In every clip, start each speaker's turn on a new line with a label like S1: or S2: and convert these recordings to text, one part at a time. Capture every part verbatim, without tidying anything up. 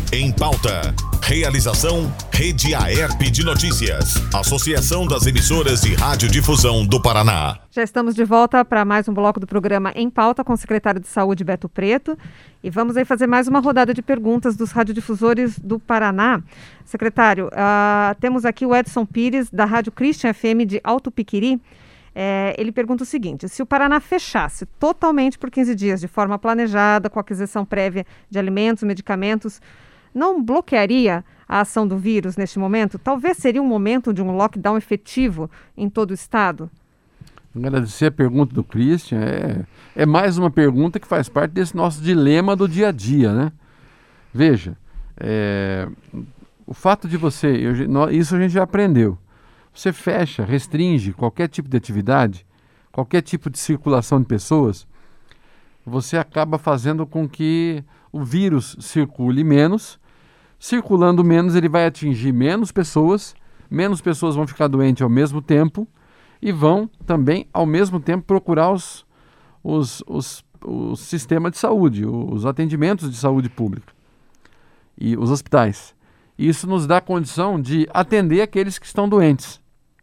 S1: Em Pauta. Realização Rede Aerp de Notícias. Associação das Emissoras de Radiodifusão do Paraná.
S2: Já estamos de volta para mais um bloco do programa Em Pauta com o secretário de Saúde, Beto Preto. E vamos aí fazer mais uma rodada de perguntas dos radiodifusores do Paraná. Secretário, uh, temos aqui o Edson Pires, da Rádio Christian F M de Alto Piquiri. É, ele pergunta o seguinte: se o Paraná fechasse totalmente por quinze dias, de forma planejada, com aquisição prévia de alimentos, medicamentos, não bloquearia a ação do vírus neste momento? Talvez seria um momento de um lockdown efetivo em todo o estado?
S3: Agradecer a pergunta do Christian. É, é mais uma pergunta que faz parte desse nosso dilema do dia a dia, né? Veja, é, o fato de você... Eu, isso a gente já aprendeu. Você fecha, restringe qualquer tipo de atividade, qualquer tipo de circulação de pessoas, você acaba fazendo com que o vírus circule menos. Circulando menos, ele vai atingir menos pessoas, menos pessoas vão ficar doentes ao mesmo tempo e vão também, ao mesmo tempo, procurar os, os, os, o sistema de saúde, os atendimentos de saúde pública e os hospitais. Isso nos dá condição de atender aqueles que estão doentes.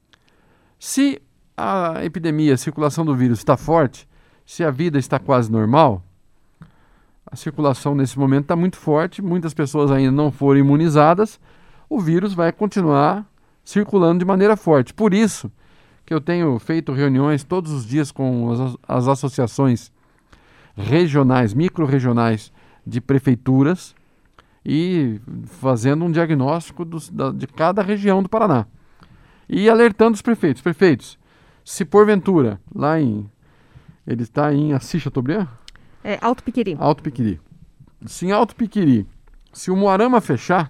S3: Se a epidemia, a circulação do vírus está forte, se a vida está quase normal, a circulação nesse momento está muito forte, muitas pessoas ainda não foram imunizadas, o vírus vai continuar circulando de maneira forte. Por isso que eu tenho feito reuniões todos os dias com as, as associações regionais, micro-regionais de prefeituras e fazendo um diagnóstico dos, da, de cada região do Paraná. E alertando os prefeitos. Prefeitos, se porventura, lá em... Ele está em Assis Chateaubriand?
S2: É, Alto Piquiri.
S3: Alto Piquiri. Se em Alto Piquiri, se o Moarama fechar,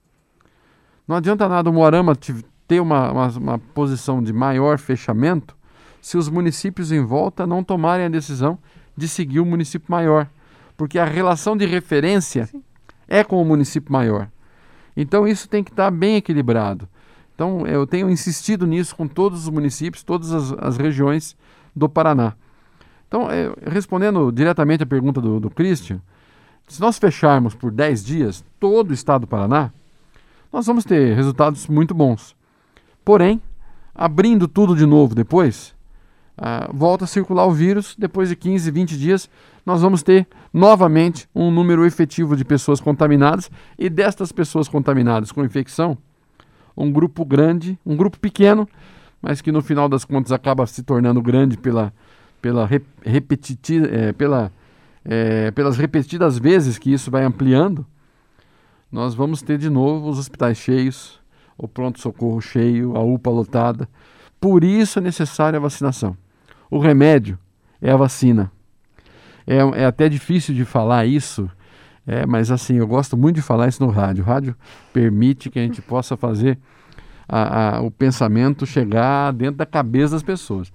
S3: não adianta nada o Moarama ter uma, uma, uma posição de maior fechamento se os municípios em volta não tomarem a decisão de seguir o município maior. Porque a relação de referência Sim. é com o município maior. Então isso tem que estar bem equilibrado. Então eu tenho insistido nisso com todos os municípios, todas as, as regiões do Paraná. Então, é, respondendo diretamente à pergunta do, do Christian, se nós fecharmos por dez dias todo o estado do Paraná, nós vamos ter resultados muito bons. Porém, abrindo tudo de novo depois, ah, volta a circular o vírus, depois de quinze, vinte dias, nós vamos ter novamente um número efetivo de pessoas contaminadas e destas pessoas contaminadas com infecção, um grupo grande, um grupo pequeno, mas que no final das contas acaba se tornando grande pela... Pela repeti- é, pela, é, pelas repetidas vezes que isso vai ampliando, nós vamos ter de novo os hospitais cheios, o pronto-socorro cheio, a U P A lotada. Por isso é necessária a vacinação. O remédio é a vacina. É, é até difícil de falar isso, é, mas assim, eu gosto muito de falar isso no rádio. O rádio permite que a gente possa fazer a, a, o pensamento chegar dentro da cabeça das pessoas.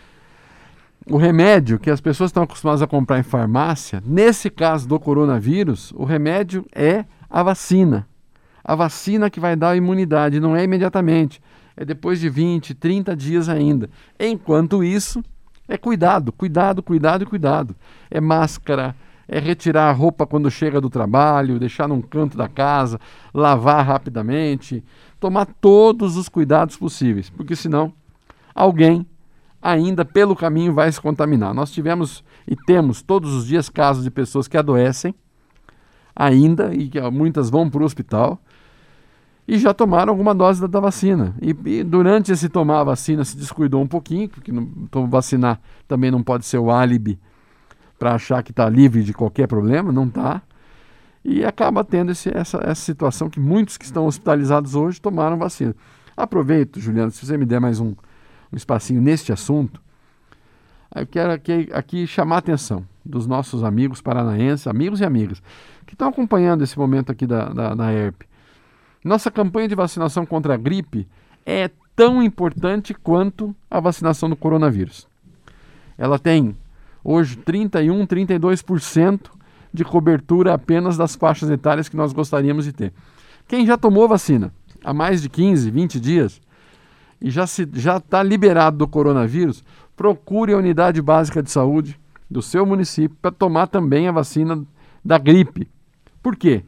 S3: O remédio que as pessoas estão acostumadas a comprar em farmácia, nesse caso do coronavírus, o remédio é a vacina. A vacina que vai dar a imunidade, não é imediatamente, é depois de vinte, trinta dias ainda. Enquanto isso, é cuidado, cuidado, cuidado e cuidado. É máscara, é retirar a roupa quando chega do trabalho, deixar num canto da casa, lavar rapidamente, tomar todos os cuidados possíveis, porque senão alguém ainda pelo caminho vai se contaminar. Nós tivemos e temos todos os dias casos de pessoas que adoecem ainda e que muitas vão para o hospital e já tomaram alguma dose da, da vacina. E, e durante esse tomar a vacina se descuidou um pouquinho, porque não, vacinar também não pode ser o álibi para achar que está livre de qualquer problema, não está. E acaba tendo esse, essa, essa situação que muitos que estão hospitalizados hoje tomaram vacina. Aproveito, Juliana, se você me der mais um um espacinho neste assunto, eu quero aqui, aqui chamar a atenção dos nossos amigos paranaenses, amigos e amigas, que estão acompanhando esse momento aqui da, da, da A E R P. Nossa campanha de vacinação contra a gripe é tão importante quanto a vacinação do coronavírus. Ela tem hoje trinta e um, trinta e dois por cento de cobertura apenas das faixas etárias que nós gostaríamos de ter. Quem já tomou vacina há mais de quinze, vinte dias, e já está liberado do coronavírus, procure a unidade básica de saúde do seu município para tomar também a vacina da gripe. Por quê?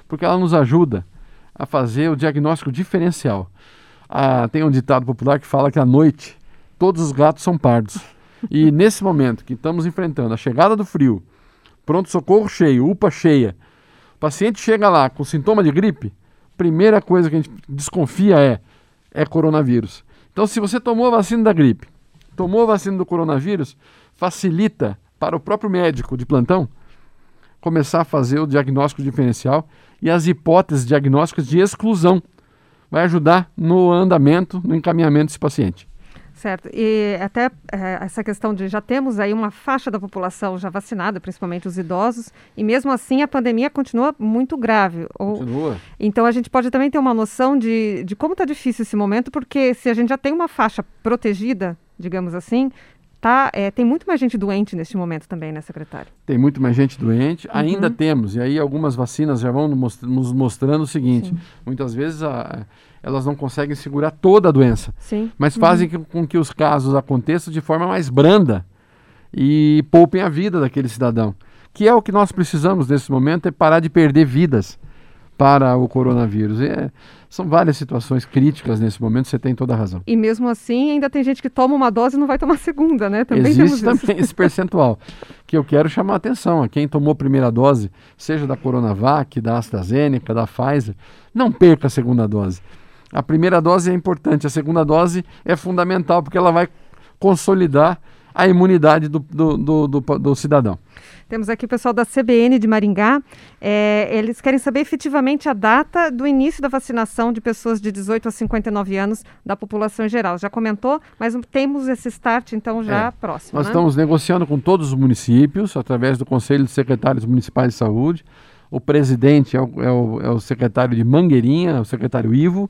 S3: porque ela nos ajuda a fazer o diagnóstico diferencial. Ah, tem um ditado popular que fala que à noite todos os gatos são pardos. E nesse momento que estamos enfrentando a chegada do frio, pronto-socorro cheio, U P A cheia, o paciente chega lá com sintoma de gripe, primeira coisa que a gente desconfia é, é coronavírus. Então, se você tomou a vacina da gripe, tomou a vacina do coronavírus, facilita para o próprio médico de plantão começar a fazer o diagnóstico diferencial e as hipóteses diagnósticas de exclusão. Vai ajudar no andamento, no encaminhamento desse paciente.
S2: Certo. E até é, essa questão de já temos aí uma faixa da população já vacinada, principalmente os idosos, e mesmo assim a pandemia continua muito grave. Ou,
S3: continua.
S2: Então a gente pode também ter uma noção de, de como está difícil esse momento, porque se a gente já tem uma faixa protegida, digamos assim, tá, é, tem muito mais gente doente neste momento também, né, secretário?
S3: Tem muito mais gente doente.
S2: Uhum.
S3: Ainda temos, e aí algumas vacinas já vão nos mostrando o seguinte, Sim. muitas vezes a, elas não conseguem segurar toda a doença,
S2: Sim.
S3: mas fazem uhum. com que os casos aconteçam de forma mais branda e poupem a vida daquele cidadão. Que é o que nós precisamos nesse momento, é parar de perder vidas para o coronavírus. É, são várias situações críticas nesse momento, você tem toda a razão.
S2: E mesmo assim, ainda tem gente que toma uma dose e não vai tomar a segunda, né? Também
S3: Existe
S2: temos
S3: também esse percentual, que eu quero chamar a atenção a quem tomou a primeira dose, seja da Coronavac, da AstraZeneca, da Pfizer, não perca a segunda dose. A primeira dose é importante, a segunda dose é fundamental, porque ela vai consolidar a imunidade do, do, do, do, do cidadão.
S2: Temos aqui o pessoal da C B N de Maringá. É, eles querem saber efetivamente a data do início da vacinação de pessoas de dezoito a cinquenta e nove anos da população em geral. Já comentou, mas temos esse start então já
S3: é,
S2: próximo.
S3: Nós
S2: né?
S3: estamos negociando com todos os municípios, através do Conselho de Secretários Municipais de Saúde. O presidente é o, é o, é o secretário de Mangueirinha, o secretário Ivo.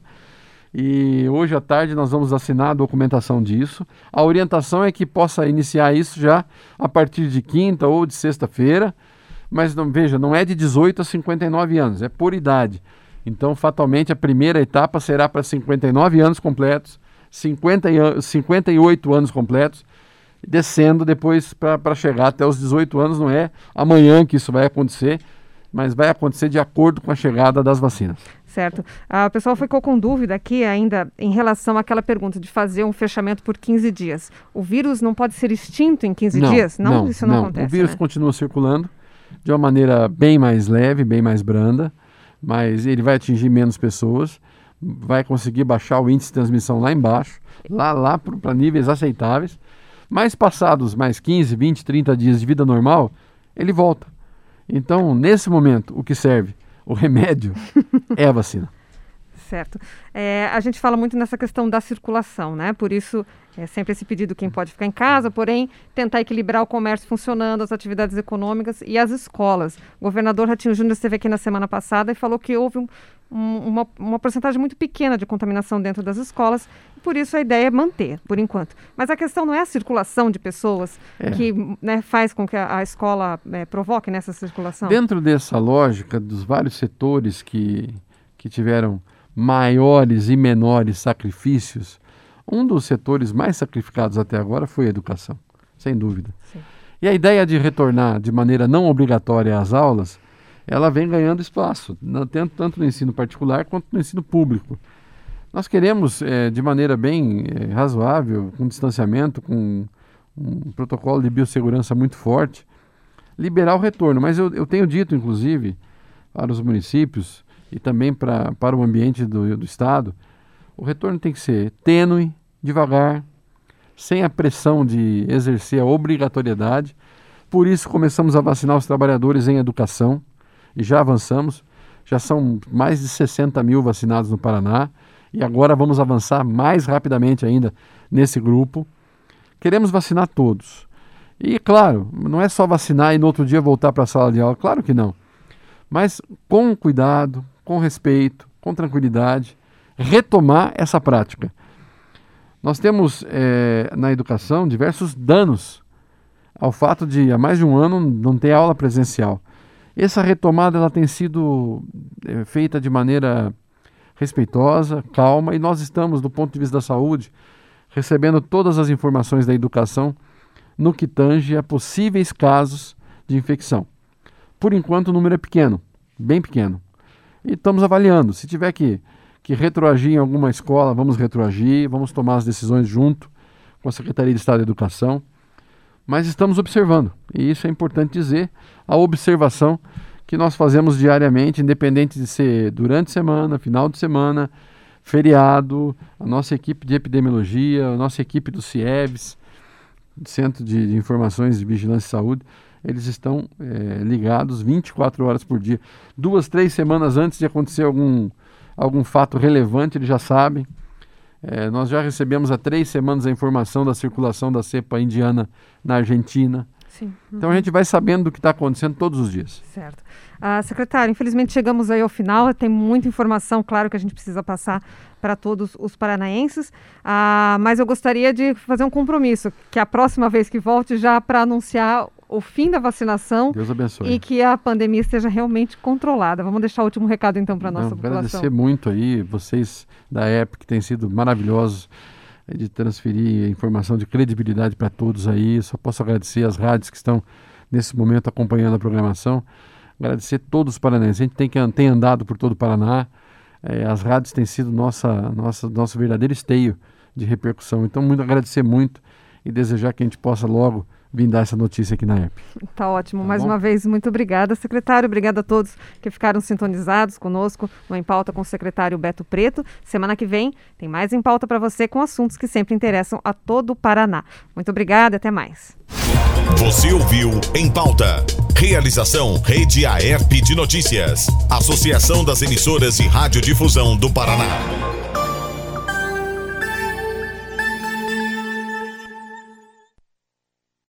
S3: E hoje à tarde nós vamos assinar a documentação disso. A orientação é que possa iniciar isso já a partir de quinta ou de sexta-feira, mas não, veja, não é de dezoito a cinquenta e nove anos, é por idade. Então, fatalmente, a primeira etapa será para cinquenta e nove anos completos, cinquenta e, cinquenta e oito anos completos, descendo depois para chegar até os dezoito anos. Não é amanhã que isso vai acontecer, mas vai acontecer de acordo com a chegada das vacinas.
S2: Certo. Ah, o pessoal ficou com dúvida aqui ainda em relação àquela pergunta de fazer um fechamento por quinze dias. O vírus não pode ser extinto em quinze
S3: não,
S2: dias? Não,
S3: não,
S2: isso não,
S3: não
S2: acontece.
S3: O vírus
S2: né?
S3: continua circulando de uma maneira bem mais leve, bem mais branda, mas ele vai atingir menos pessoas, vai conseguir baixar o índice de transmissão lá embaixo, lá, lá para níveis aceitáveis, mas passados mais quinze, vinte, trinta dias de vida normal, ele volta. Então, nesse momento, o que serve? O remédio é a vacina.
S2: Certo. É, a gente fala muito nessa questão da circulação, né? Por isso, é sempre esse pedido quem pode ficar em casa, porém, tentar equilibrar o comércio funcionando, as atividades econômicas e as escolas. O governador Ratinho Júnior esteve aqui na semana passada e falou que houve um, um, uma, uma porcentagem muito pequena de contaminação dentro das escolas, e por isso a ideia é manter, por enquanto. Mas a questão não é a circulação de pessoas é. que né, faz com que a, a escola é, provoque nessa circulação?
S3: Dentro dessa lógica dos vários setores que, que tiveram maiores e menores sacrifícios, um dos setores mais sacrificados até agora foi a educação, sem dúvida. Sim. E a ideia de retornar de maneira não obrigatória às aulas, ela vem ganhando espaço, tanto, tanto no ensino particular quanto no ensino público. Nós queremos, é, de maneira bem é, razoável, com distanciamento, com um protocolo de biossegurança muito forte, liberar o retorno. Mas eu, eu tenho dito, inclusive, para os municípios e também pra, para o ambiente do, do Estado, o retorno tem que ser tênue, devagar, sem a pressão de exercer a obrigatoriedade. Por isso começamos a vacinar os trabalhadores em educação e já avançamos. Já são mais de sessenta mil vacinados no Paraná e agora vamos avançar mais rapidamente ainda nesse grupo. Queremos vacinar todos. E, claro, não é só vacinar e no outro dia voltar para a sala de aula. Claro que não. Mas com cuidado, com respeito, com tranquilidade, retomar essa prática. Nós temos é, na educação diversos danos ao fato de há mais de um ano não ter aula presencial. Essa retomada ela tem sido é, feita de maneira respeitosa, calma, e nós estamos, do ponto de vista da saúde, recebendo todas as informações da educação no que tange a possíveis casos de infecção. Por enquanto o número é pequeno, bem pequeno. e estamos avaliando. Se tiver que, que retroagir em alguma escola, vamos retroagir, vamos tomar as decisões junto com a Secretaria de Estado da Educação, mas estamos observando, e isso é importante dizer, a observação que nós fazemos diariamente, independente de ser durante a semana, final de semana, feriado, a nossa equipe de epidemiologia, a nossa equipe do CIEVS, Centro de, de Informações de Vigilância e Saúde, eles estão é, ligados vinte e quatro horas por dia. Duas, três semanas antes de acontecer algum, algum fato relevante, eles já sabem. É, nós já recebemos há três semanas a informação da circulação da cepa indiana na Argentina.
S2: Sim. Uhum.
S3: Então a gente vai sabendo do que está acontecendo todos os dias.
S2: Certo. Ah, secretário, infelizmente chegamos aí ao final, tem muita informação, claro, que a gente precisa passar para todos os paranaenses, ah, mas eu gostaria de fazer um compromisso, que a próxima vez que volte já para anunciar o fim da vacinação.
S3: Deus abençoe.
S2: E que a pandemia esteja realmente controlada. Vamos deixar o último recado então para a nossa
S3: Não,
S2: população.
S3: Agradecer muito aí, vocês da E P, que têm sido maravilhosos de transferir informação de credibilidade para todos aí. Só posso agradecer as rádios que estão nesse momento acompanhando a programação. Agradecer todos os paranaenses. A gente tem, que, tem andado por todo o Paraná. É, as rádios têm sido nossa, nossa, nosso verdadeiro esteio de repercussão. Então, muito agradecer muito e desejar que a gente possa logo vir dar essa notícia aqui na E P.
S2: Tá ótimo.
S3: Tá
S2: Mais
S3: bom?
S2: uma vez, muito obrigada, secretário. Obrigada a todos que ficaram sintonizados conosco no Em Pauta com o secretário Beto Preto. Semana que vem tem mais Em Pauta para você com assuntos que sempre interessam a todo o Paraná. Muito obrigada e até mais.
S1: Você ouviu Em Pauta. Realização Rede A E R P de Notícias. Associação das Emissoras de Radiodifusão do Paraná.